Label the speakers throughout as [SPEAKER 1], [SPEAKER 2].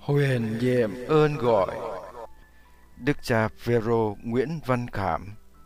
[SPEAKER 1] Huyền nhiệm ơn gọi. Đức cha Phêrô Nguyễn Văn Khảm.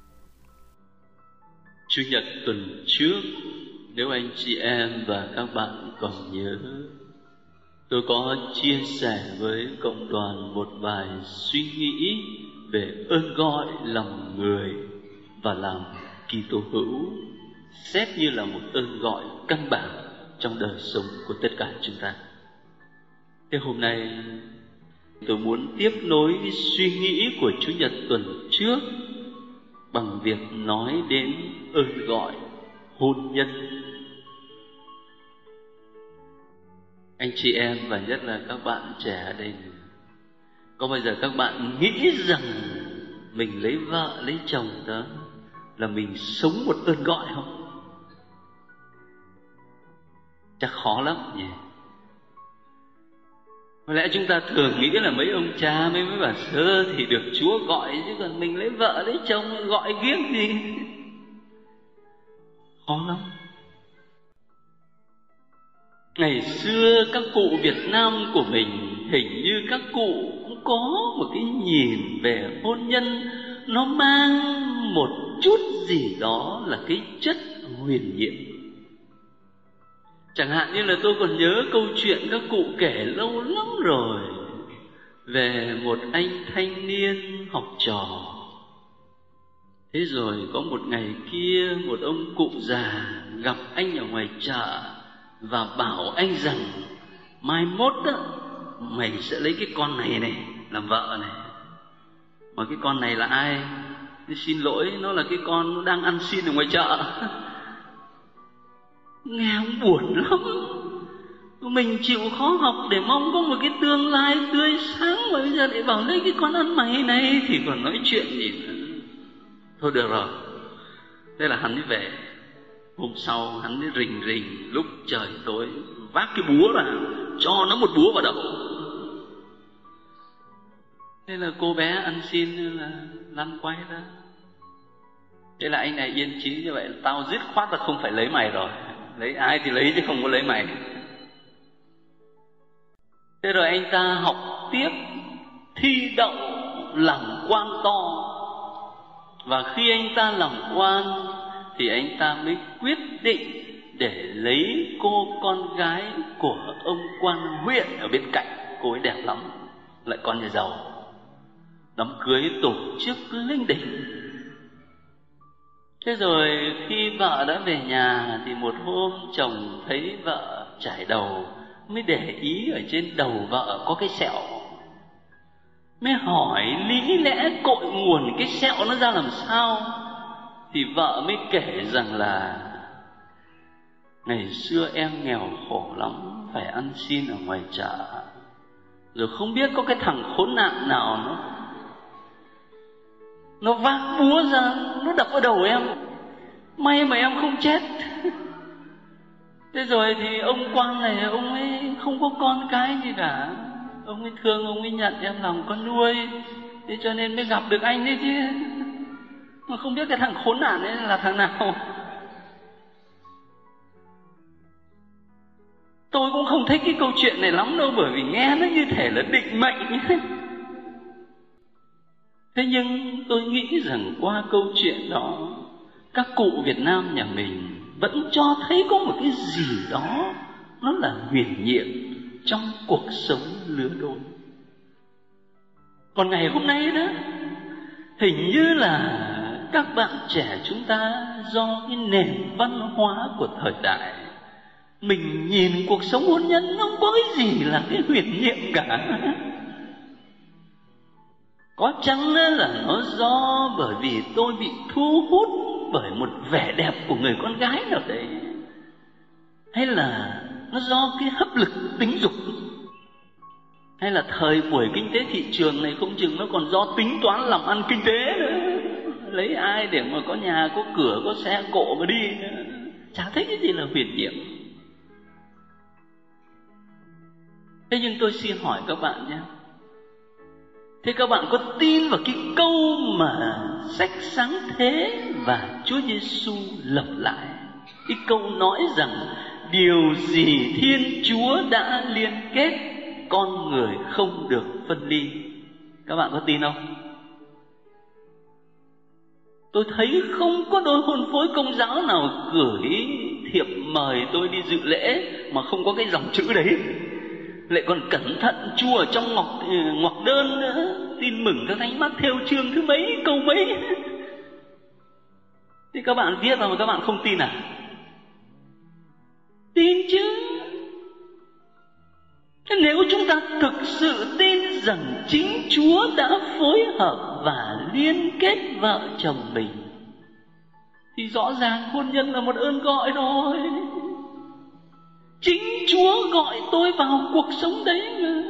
[SPEAKER 2] Chủ nhật tuần trước, nếu anh chị em và các bạn còn nhớ, tôi có chia sẻ với cộng đoàn một vài suy nghĩ về ơn gọi lòng người và làm Kitô hữu, xét như là một ơn gọi căn bản trong đời sống của tất cả chúng ta. Thế hôm nay tôi muốn tiếp nối cái suy nghĩ của Chủ nhật tuần trước bằng việc nói đến ơn gọi hôn nhân. Anh chị em và nhất là các bạn trẻ ở đây, có bao giờ các bạn nghĩ rằng mình lấy vợ lấy chồng đó là mình sống một ơn gọi không? Chắc khó lắm nhỉ. Có lẽ chúng ta thường nghĩ là mấy ông cha mấy bà sơ thì được Chúa gọi, chứ còn mình lấy vợ lấy chồng gọi kiếng gì. Khó lắm. Ngày xưa các cụ Việt Nam của mình, hình như các cụ cũng có một cái nhìn về hôn nhân, nó mang một chút gì đó là cái chất huyền nhiệm. Chẳng hạn như là tôi còn nhớ câu chuyện các cụ kể lâu lắm rồi về một anh thanh niên học trò. Thế rồi có một ngày kia, một ông cụ già gặp anh ở ngoài chợ và bảo anh rằng mai mốt đó, mày sẽ lấy cái con này này làm vợ này. Mà cái con này là ai? Xin lỗi, nó là cái con nó đang ăn xin ở ngoài chợ. Nghe ông buồn lắm. Mình chịu khó học để mong có một cái tương lai tươi sáng, mà bây giờ lại bảo lấy cái con ăn mày này thì còn nói chuyện gì nữa. Thôi được rồi. Thế là hắn đi về. Hôm sau hắn đi rình rình lúc trời tối, vác cái búa ra cho nó một búa vào đầu. Thế là cô bé ăn xin là lăn quay ra. Thế là anh này yên chí như vậy, tao dứt khoát là không phải lấy mày rồi. Lấy ai thì lấy chứ không có lấy mày. Thế rồi anh ta học tiếp, thi đậu làm quan to. Và khi anh ta làm quan thì anh ta mới quyết định để lấy cô con gái của ông quan huyện ở bên cạnh. Cô ấy đẹp lắm, lại con nhà giàu. Đám cưới tổ chức linh đình. Thế rồi khi vợ đã về nhà thì một hôm chồng thấy vợ chải đầu, mới để ý ở trên đầu vợ có cái sẹo. Mới hỏi lý lẽ cội nguồn cái sẹo nó ra làm sao. Thì vợ mới kể rằng là ngày xưa em nghèo khổ lắm, phải ăn xin ở ngoài chợ. Rồi không biết có cái thằng khốn nạn nào nó vác búa ra, nó đập vào đầu em. May mà em không chết. Thế rồi thì ông quan này, ông ấy không có con cái gì cả. Ông ấy thương, ông ấy nhận em làm con nuôi. Thế cho nên mới gặp được anh đấy chứ. Mà không biết cái thằng khốn nạn ấy là thằng nào. Tôi cũng không thích cái câu chuyện này lắm đâu, bởi vì nghe nó như thể là định mệnh. Thế nhưng tôi nghĩ rằng qua câu chuyện đó, các cụ Việt Nam nhà mình vẫn cho thấy có một cái gì đó nó là huyền nhiệm trong cuộc sống lứa đôi. Còn ngày hôm nay đó, hình như là các bạn trẻ chúng ta do cái nền văn hóa của thời đại, mình nhìn cuộc sống hôn nhân không có cái gì là cái huyền nhiệm cả. Có chăng là nó do bởi vì tôi bị thu hút bởi một vẻ đẹp của người con gái nào đấy, hay là nó do cái hấp lực tính dục, hay là thời buổi kinh tế thị trường này không chừng nó còn do tính toán làm ăn kinh tế nữa. Lấy ai để mà có nhà, có cửa, có xe cộ mà đi nữa. Chả thấy cái gì là huyền nhiệm. Thế nhưng tôi xin hỏi các bạn nhé, thế các bạn có tin vào cái câu mà sách Sáng Thế và Chúa Giêsu lập lại? Cái câu nói rằng điều gì Thiên Chúa đã liên kết con người không được phân ly. Các bạn có tin không? Tôi thấy không có đôi hôn phối Công giáo nào gửi thiệp mời tôi đi dự lễ mà không có cái dòng chữ đấy. Lại còn cẩn thận chua ở trong ngoặc đơn nữa. Tin mừng các thánh mác theo chương thứ mấy, câu mấy. Thì các bạn viết vào mà các bạn không tin à? Tin chứ. Nếu chúng ta thực sự tin rằng chính Chúa đã phối hợp và liên kết vợ chồng mình, thì rõ ràng hôn nhân là một ơn gọi rồi. Chính Chúa gọi tôi vào cuộc sống đấy mà.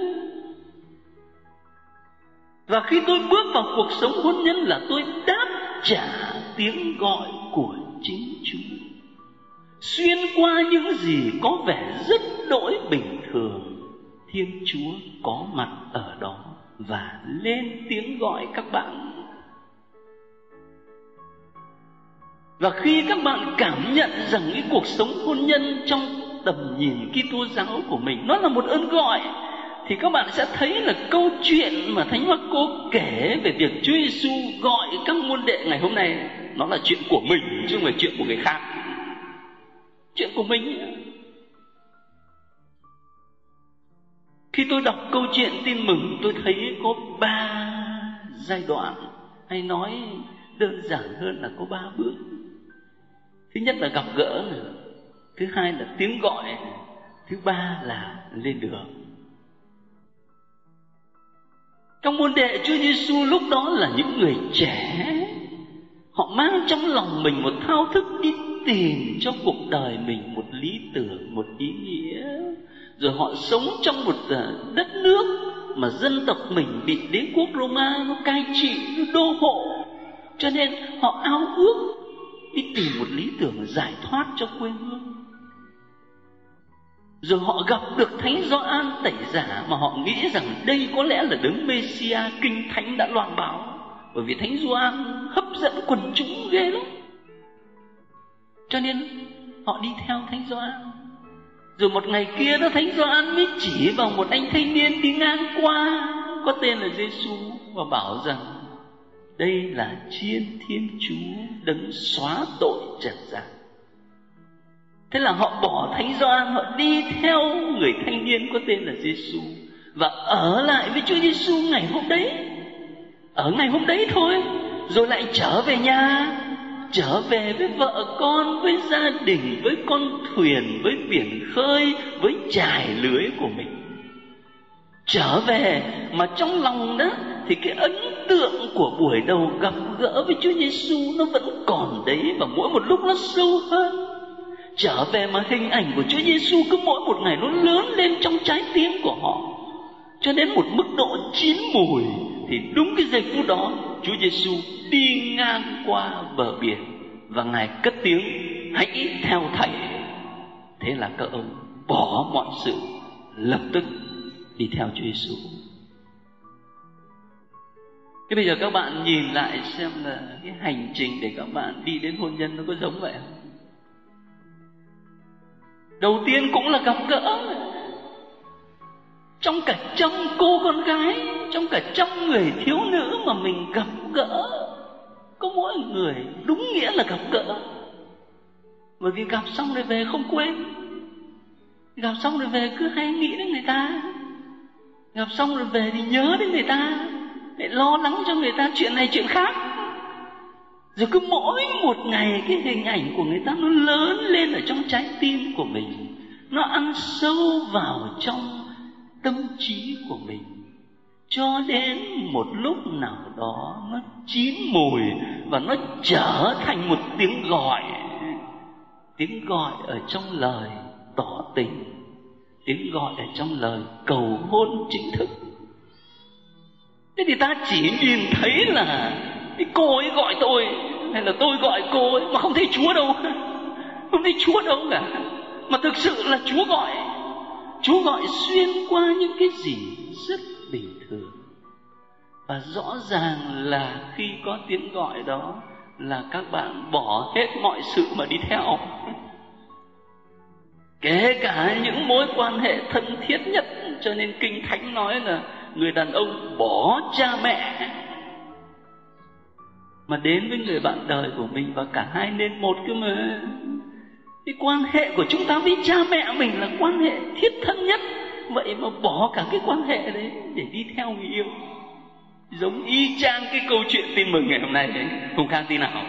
[SPEAKER 2] Và khi tôi bước vào cuộc sống hôn nhân là tôi đáp trả tiếng gọi của chính Chúa. Xuyên qua những gì có vẻ rất đỗi bình thường, Thiên Chúa có mặt ở đó và lên tiếng gọi các bạn. Và khi các bạn cảm nhận rằng cái cuộc sống hôn nhân trong tầm nhìn Kitô giáo của mình nó là một ơn gọi, thì các bạn sẽ thấy là câu chuyện mà Thánh Mác-cô kể về việc Chúa Giêsu gọi các môn đệ ngày hôm nay, nó là chuyện của mình chứ không phải chuyện của người khác. Chuyện của mình. Khi tôi đọc câu chuyện tin mừng, tôi thấy có 3 giai đoạn, hay nói đơn giản hơn là có 3 bước. Thứ nhất là gặp gỡ, thứ hai là tiếng gọi, thứ ba là lên đường. Các môn đệ Chúa Giêsu lúc đó là những người trẻ. Họ mang trong lòng mình một thao thức đi tìm cho cuộc đời mình một lý tưởng, một ý nghĩa. Rồi họ sống trong một đất nước mà dân tộc mình bị đế quốc Roma nó cai trị, nó đô hộ. Cho nên họ ao ước đi tìm một lý tưởng giải thoát cho quê hương. Rồi họ gặp được Thánh Gioan Tẩy Giả mà họ nghĩ rằng đây có lẽ là đấng Mê-si-a kinh thánh đã loan báo. Bởi vì Thánh Gioan hấp dẫn quần chúng ghê lắm. Cho nên họ đi theo Thánh Gioan. Rồi một ngày kia đó, Thánh Gioan mới chỉ vào một anh thanh niên đi ngang qua có tên là Giêsu và bảo rằng đây là Chiên Thiên Chúa đấng xóa tội trần gian. Thế là họ bỏ Thánh Gioan, họ đi theo người thanh niên có tên là Giêsu và ở lại với Chúa Giêsu ngày hôm đấy. Ở ngày hôm đấy thôi, rồi lại trở về nhà, trở về với vợ con, với gia đình, với con thuyền, với biển khơi, với chài lưới của mình. Trở về mà trong lòng đó thì cái ấn tượng của buổi đầu gặp gỡ với Chúa Giêsu nó vẫn còn đấy, và mỗi một lúc nó sâu hơn. Trở về mà hình ảnh của Chúa Giêsu cứ mỗi một ngày nó lớn lên trong trái tim của họ, cho đến một mức độ chín mùi. Thì đúng cái giây phút đó, Chúa Giêsu đi ngang qua bờ biển và Ngài cất tiếng: hãy theo Thầy. Thế là các ông bỏ mọi sự, lập tức đi theo Chúa Giêsu. Thế bây giờ các bạn nhìn lại xem là cái hành trình để các bạn đi đến hôn nhân nó có giống vậy không? Đầu tiên cũng là gặp gỡ. Trong cả trăm cô con gái, trong cả trăm người thiếu nữ mà mình gặp gỡ, có mỗi người đúng nghĩa là gặp gỡ. Bởi vì gặp xong rồi về không quên, gặp xong rồi về cứ hay nghĩ đến người ta, gặp xong rồi về thì nhớ đến người ta, lại lo lắng cho người ta chuyện này chuyện khác. Rồi cứ mỗi một ngày cái hình ảnh của người ta nó lớn lên ở trong trái tim của mình, nó ăn sâu vào trong tâm trí của mình, cho đến một lúc nào đó nó chín mùi và nó trở thành một tiếng gọi ở trong lời tỏ tình, tiếng gọi ở trong lời cầu hôn chính thức. Thế thì ta chỉ nhìn thấy là cái cô ấy gọi tôi hay là tôi gọi cô ấy, mà không thấy Chúa đâu, không thấy Chúa đâu cả. Mà thực sự là Chúa gọi. Chúa gọi xuyên qua những cái gì rất bình thường. Và rõ ràng là khi có tiếng gọi đó là các bạn bỏ hết mọi sự mà đi theo. Kể cả những mối quan hệ thân thiết nhất Cho nên Kinh Thánh nói là người đàn ông bỏ cha mẹ mà đến với người bạn đời của mình, và cả hai nên một cơ mà. Cái quan hệ của chúng ta với cha mẹ mình là quan hệ thiết thân nhất, vậy mà bỏ cả cái quan hệ đấy để đi theo người yêu. Giống y chang cái câu chuyện tin mừng ngày hôm nay đấy, không khác tí nào.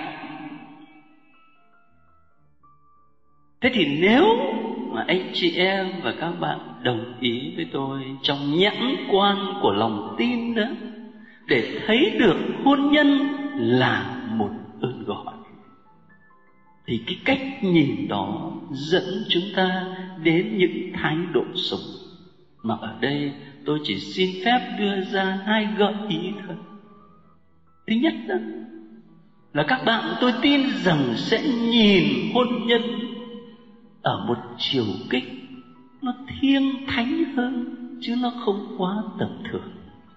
[SPEAKER 2] Thế thì nếu mà anh chị em và các bạn đồng ý với tôi trong nhãn quan của lòng tin đó, để thấy được hôn nhân là một ơn gọi, thì cái cách nhìn đó dẫn chúng ta đến những thái độ sống mà ở đây tôi chỉ xin phép đưa ra 2 gợi ý thôi. Thứ nhất đó là các bạn, tôi tin rằng sẽ nhìn hôn nhân ở một chiều kích nó thiêng thánh hơn, chứ nó không quá tầm thường.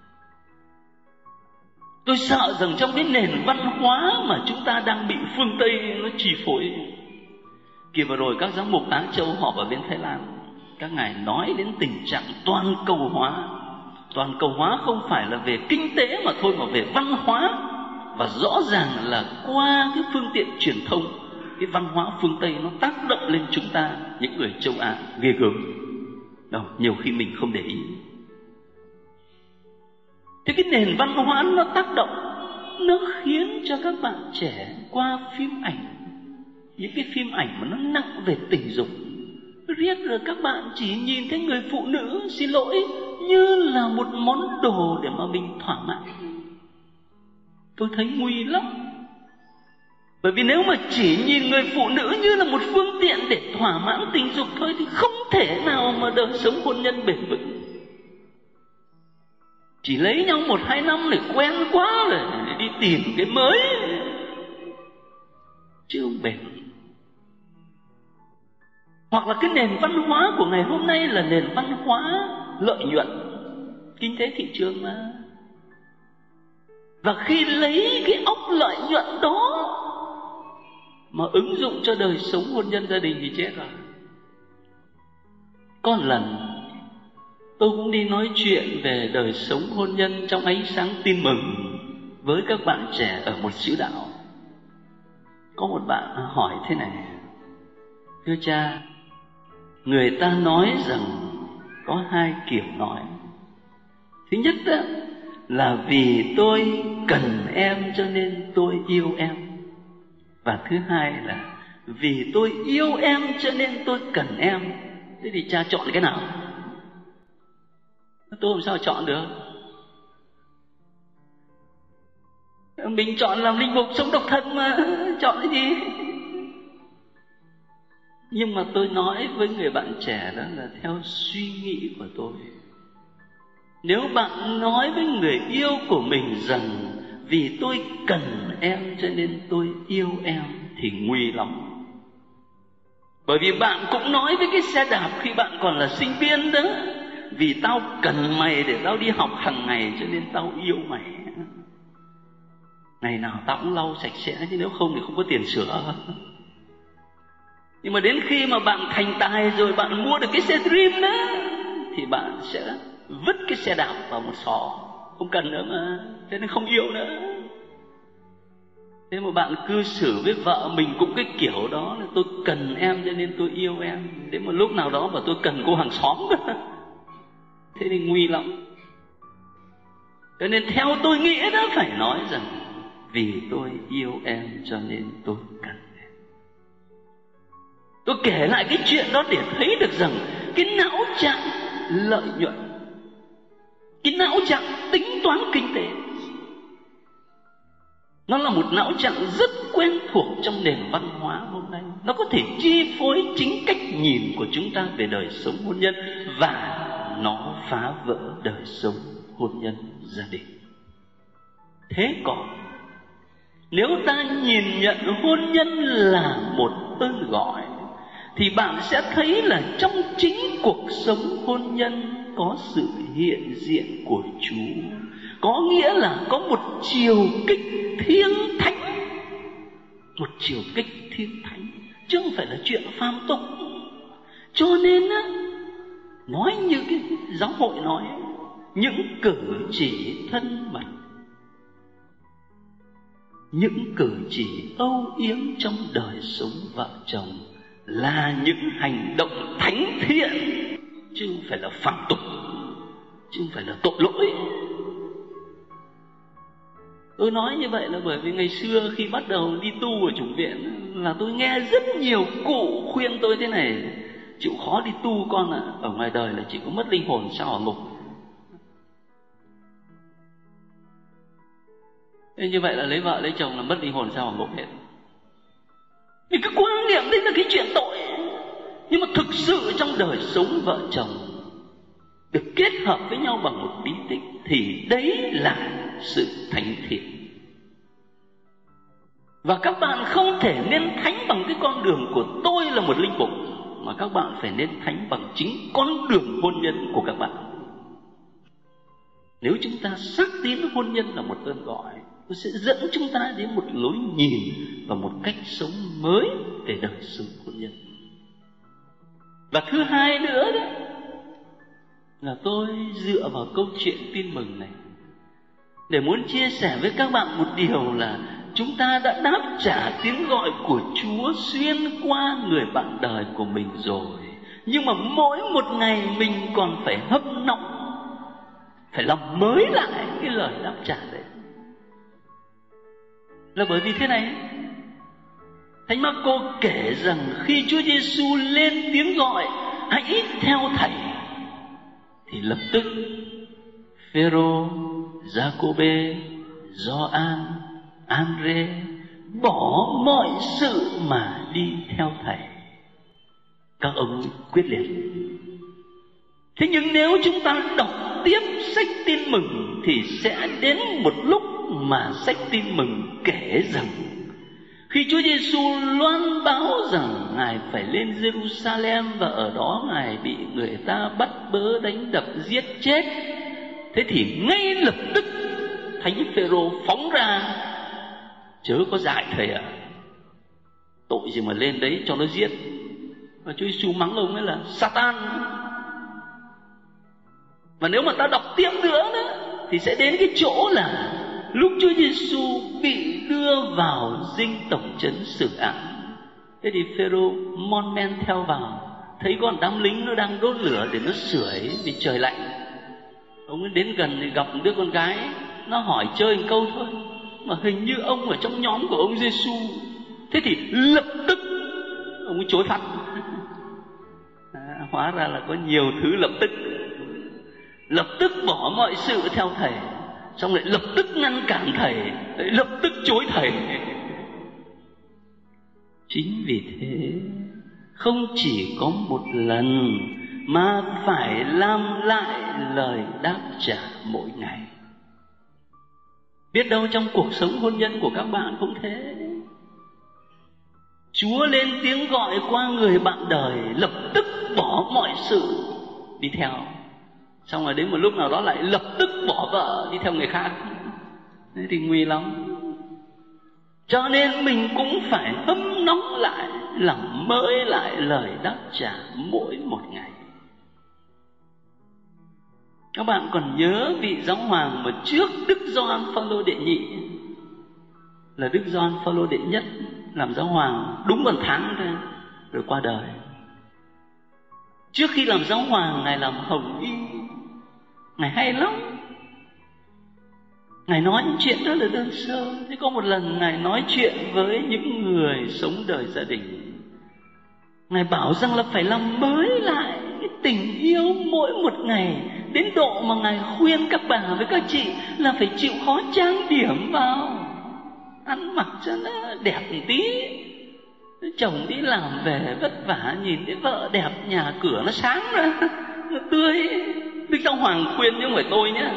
[SPEAKER 2] Tôi sợ rằng trong cái nền văn hóa mà chúng ta đang bị phương Tây nó chi phối. Kỳ vừa rồi các giám mục Á Châu họp ở bên Thái Lan, các ngài nói đến tình trạng toàn cầu hóa. Toàn cầu hóa không phải là về kinh tế mà thôi, mà về văn hóa. Và rõ ràng là qua cái phương tiện truyền thông, cái văn hóa phương Tây nó tác động lên chúng ta, những người châu Á, ghê gớm. Đâu, nhiều khi mình không để ý. Thế cái nền văn hóa nó tác động, nó khiến cho các bạn trẻ qua phim ảnh, những cái phim ảnh mà nó nặng về tình dục, riết rồi các bạn chỉ nhìn thấy người phụ nữ, xin lỗi, như là một món đồ để mà mình thỏa mãn. Tôi thấy nguy lắm. Bởi vì nếu mà chỉ nhìn người phụ nữ như là một phương tiện để thỏa mãn tình dục thôi thì không thể nào mà đời sống hôn nhân bền vững. Chỉ lấy nhau 1-2 năm để quen quá rồi để đi tìm cái mới, chứ không bền. Hoặc là cái nền văn hóa của ngày hôm nay là nền văn hóa lợi nhuận, kinh tế thị trường mà. Và khi lấy cái óc lợi nhuận đó mà ứng dụng cho đời sống hôn nhân gia đình thì chết rồi. Có một lần tôi cũng đi nói chuyện về đời sống hôn nhân trong ánh sáng tin mừng với các bạn trẻ ở một xứ đạo. Có một bạn hỏi thế này: thưa cha, người ta nói rằng có 2 kiểu nói. Thứ nhất đó, là vì tôi cần em cho nên tôi yêu em. Và thứ hai là vì tôi yêu em cho nên tôi cần em. Thế thì cha chọn cái nào? Tôi làm sao chọn được? Mình chọn làm linh mục sống độc thân mà, chọn cái gì? Nhưng mà tôi nói với người bạn trẻ đó là theo suy nghĩ của tôi. Nếu bạn nói với người yêu của mình rằng vì tôi cần em cho nên tôi yêu em thì nguy lắm. Bởi vì bạn cũng nói với cái xe đạp khi bạn còn là sinh viên đó: vì tao cần mày để tao đi học hàng ngày cho nên tao yêu mày. Ngày nào tao cũng lau sạch sẽ, chứ nếu không thì không có tiền sửa. Nhưng mà đến khi mà bạn thành tài rồi, bạn mua được cái xe Dream đó, thì bạn sẽ vứt cái xe đạp vào một xó, không cần nữa mà, cho nên không yêu nữa. Thế mà bạn cư xử với vợ mình cũng cái kiểu đó, là tôi cần em cho nên tôi yêu em. Đến một lúc nào đó mà tôi cần cô hàng xóm thế thì nguy lắm. Cho nên theo tôi nghĩ đó, phải nói rằng vì tôi yêu em cho nên tôi cần em. Tôi kể lại cái chuyện đó để thấy được rằng cái não trạng lợi nhuận, cái não trạng tính toán kinh tế, nó là một não trạng rất quen thuộc trong nền văn hóa hôm nay. Nó có thể chi phối chính cách nhìn của chúng ta về đời sống hôn nhân, và nó phá vỡ đời sống hôn nhân gia đình. Thế còn nếu ta nhìn nhận hôn nhân là một ơn gọi, thì bạn sẽ thấy là trong chính cuộc sống hôn nhân có sự hiện diện của Chúa. Có nghĩa là có một chiều kích thiêng thánh, một chiều kích thiêng thánh, chứ không phải là chuyện phàm tục. Cho nên á, nói như cái giáo hội nói, những cử chỉ thân mật, những cử chỉ âu yếm trong đời sống vợ chồng là những hành động thánh thiện, chứ không phải là phạm tục, chứ không phải là tội lỗi. Tôi nói như vậy là bởi vì ngày xưa khi bắt đầu đi tu ở chủng viện là tôi nghe rất nhiều cụ khuyên tôi thế này: chịu khó đi tu con ạ, ở ngoài đời là chỉ có mất linh hồn sao ở ngục. Thế như vậy là lấy vợ lấy chồng là mất linh hồn sao ở ngục hết. Vì cái quan niệm đấy là cái chuyện tội. Nhưng mà thực sự trong đời sống vợ chồng được kết hợp với nhau bằng một bí tích thì đấy là sự thánh thiện. Và các bạn không thể nên thánh bằng cái con đường của tôi là một linh mục, mà các bạn phải nên thánh bằng chính con đường hôn nhân của các bạn. Nếu chúng ta xác tín hôn nhân là một ơn gọi, nó sẽ dẫn chúng ta đến một lối nhìn và một cách sống mới về đời sống hôn nhân. Và thứ hai nữa đó là tôi dựa vào câu chuyện tin mừng này để muốn chia sẻ với các bạn một điều là chúng ta đã đáp trả tiếng gọi của Chúa xuyên qua người bạn đời của mình rồi. Nhưng mà mỗi một ngày mình còn phải hâm nóng, phải làm mới lại cái lời đáp trả đấy. Là bởi vì thế này, Thánh Marco kể rằng khi Chúa Giêsu lên tiếng gọi hãy theo Thầy, thì lập tức Phêrô, Giacôbê, Gioan, Andre bỏ mọi sự mà đi theo Thầy. Các ông quyết liệt. Thế nhưng nếu chúng ta đọc tiếp sách tin mừng thì sẽ đến một lúc mà sách tin mừng kể rằng khi Chúa Giêsu loan báo rằng Ngài phải lên Jerusalem và ở đó Ngài bị người ta bắt bớ, đánh đập, giết chết, thế thì ngay lập tức Thánh Phêrô phóng ra: chớ có dại Thầy ạ, tội gì mà lên đấy cho nó giết. Và Chúa Giêsu mắng ông ấy là Satan. Và nếu mà ta đọc tiếp nữa đó, thì sẽ đến cái chỗ là lúc Chúa Giêsu bị đưa vào dinh tổng trấn xử án. Thế thì Phêrô mon men theo vào, thấy con đám lính nó đang đốt lửa để nó sưởi vì trời lạnh. Ông ấy đến gần thì gặp một đứa con gái, nó hỏi chơi một câu thôi, mà hình như ông ở trong nhóm của ông Giêsu. Thế thì lập tức ông ấy chối phạt. Hóa ra là có nhiều thứ lập tức bỏ mọi sự theo Thầy, xong lại lập tức ngăn cản Thầy, lại lập tức chối Thầy. Chính vì thế không chỉ có một lần mà phải làm lại lời đáp trả mỗi ngày. Biết đâu trong cuộc sống hôn nhân của các bạn cũng thế. Chúa lên tiếng gọi qua người bạn đời, lập tức bỏ mọi sự đi theo. Xong rồi đến một lúc nào đó lại lập tức bỏ vợ đi theo người khác. Thế thì nguy lắm. Cho nên mình cũng phải hâm nóng lại, làm mới lại lời đáp trả mỗi một ngày. Các bạn còn nhớ vị giáo hoàng mà trước Đức Gioan Phaolô đệ nhị là Đức Gioan Phaolô đệ nhất làm giáo hoàng đúng 1 tháng thôi rồi qua đời. Trước khi làm giáo hoàng, Ngài làm hồng y. Ngài hay lắm. Ngài nói những chuyện rất là đơn sơ. Thế có một lần Ngài nói chuyện với những người sống đời gia đình. Ngài bảo rằng là phải làm mới lại cái tình yêu mỗi một ngày, đến độ mà Ngài khuyên các bà với các chị là phải chịu khó trang điểm vào, ăn mặc cho nó đẹp một tí. Chồng đi làm về vất vả, nhìn thấy vợ đẹp, nhà cửa nó sáng ra, nó tươi. Đức Giáo Hoàng khuyên chứ không phải tôi nhé.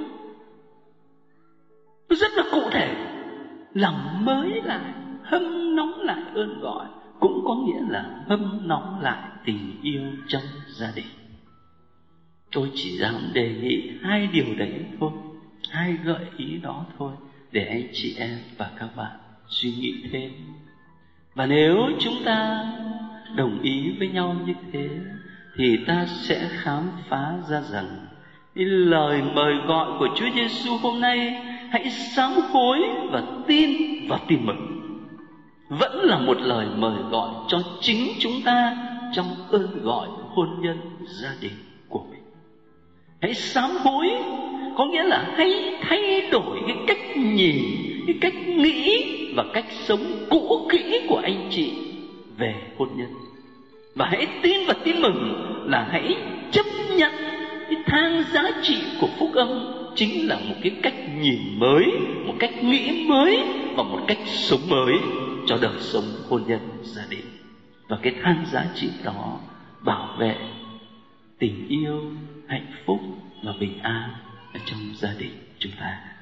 [SPEAKER 2] Nó rất là cụ thể. Làm mới lại, hâm nóng lại ơn gọi, cũng có nghĩa là hâm nóng lại tình yêu trong gia đình. Tôi chỉ dám đề nghị 2 điều đấy thôi, 2 gợi ý đó thôi, để anh chị em và các bạn suy nghĩ thêm. Và nếu chúng ta đồng ý với nhau như thế, thì ta sẽ khám phá ra rằng lời mời gọi của Chúa Giêsu hôm nay, hãy sám hối và tin vào tin mừng, vẫn là một lời mời gọi cho chính chúng ta trong ơn gọi hôn nhân gia đình của mình. Hãy sám hối có nghĩa là hãy thay đổi cái cách nhìn, cái cách nghĩ và cách sống cũ kỹ của anh chị về hôn nhân. Và hãy tin và tin mừng là hãy chấp nhận cái thang giá trị của phúc âm, chính là một cái cách nhìn mới, một cách nghĩ mới và một cách sống mới cho đời sống hôn nhân gia đình. Và cái thang giá trị đó bảo vệ tình yêu, hạnh phúc và bình an ở trong gia đình chúng ta.